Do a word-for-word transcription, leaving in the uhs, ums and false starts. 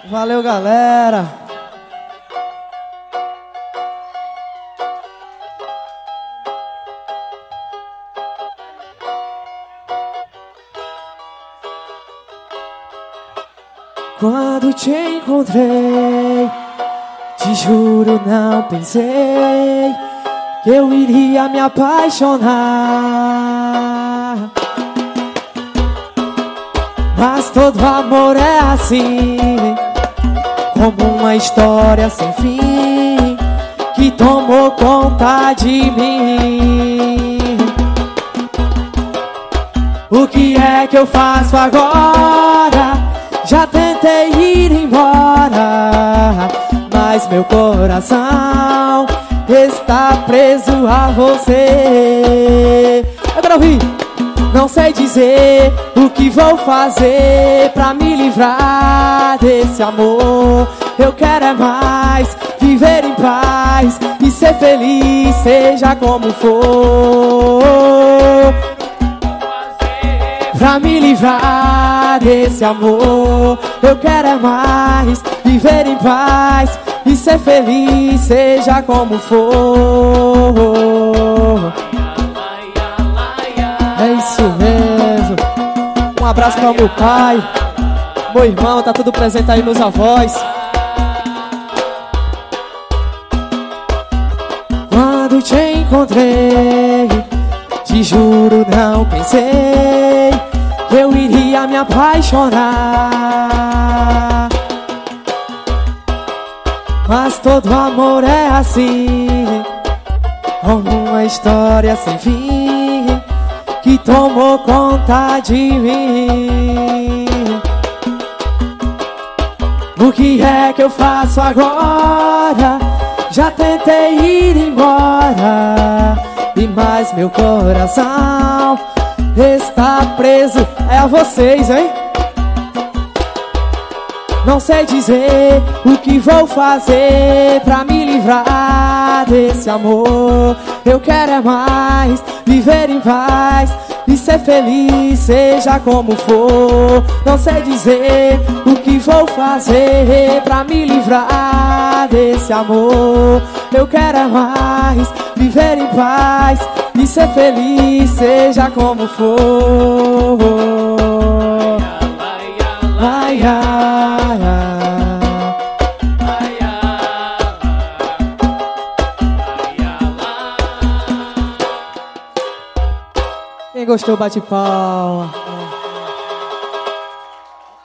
Valeu, galera. Quando te encontrei, te juro, não pensei que eu iria me apaixonar. Mas todo amor é assim, como uma história sem fim que tomou conta de mim. O que é que eu faço agora? Já tentei ir embora, mas meu coração está preso a você. Eu quero ouvir. Não sei dizer o que vou fazer pra me livrar desse amor. Eu quero é mais viver em paz e ser feliz, seja como for. Pra me livrar desse amor, eu quero é mais viver em paz e ser feliz, seja como for. É isso mesmo. Um abraço para o meu pai, meu irmão, tá tudo presente aí, meus avós. Quando te encontrei, te juro, não pensei que eu iria me apaixonar. Mas todo amor é assim, como uma história sem fim que tomou conta de mim. O que é que eu faço agora? Já tentei ir embora, e mais meu coração está preso. É a vocês, hein? Não sei dizer o que vou fazer pra me livrar desse amor. Eu quero é mais viver em paz e ser feliz, seja como for. Não sei dizer o que vou fazer pra me livrar desse amor. Eu quero é mais viver em paz e ser feliz, seja como for. Ai, ai, ai. Quem gostou, bate palma.